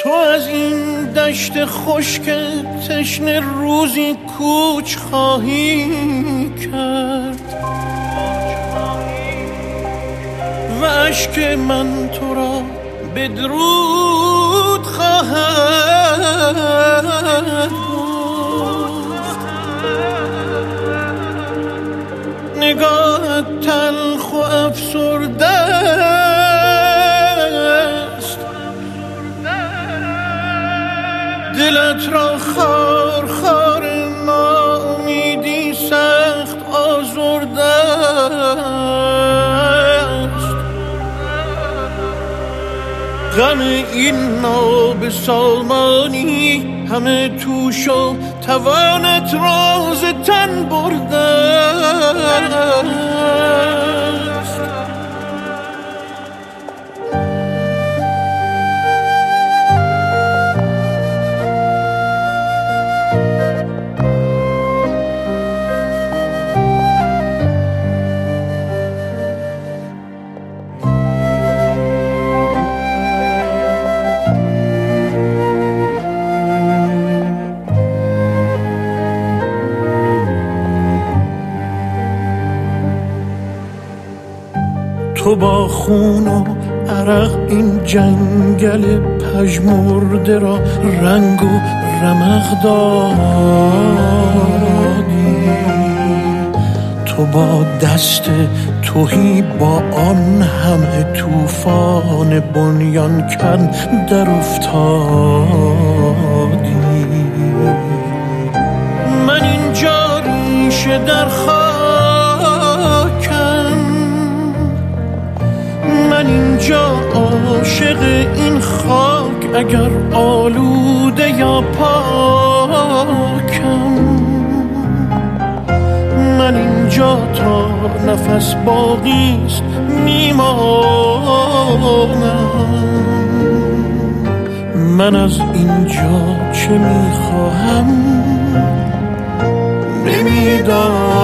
تو از این دشت خشک تشنه روزی کوچ خواهی کرد و اشک من تو را به درود خواهد گفت. نگاهت تلخ و افسرده است، دلت را خار خار ناامیدی سخت آزرده است. غم این ناب سامانی همه توش و توانت راز تن برده است. تو با خون و عرق این جنگل پژمرده را رنگ و رمق دادی. تو با دست تهی با آن همه طوفان بنیان کن در افتادی. من اینجا ریشه در من اینجا عاشق این خاک، اگر آلوده یا پاکم. من اینجا تا نفس باقیست میمانم. من از اینجا چه میخواهم نمیدانم.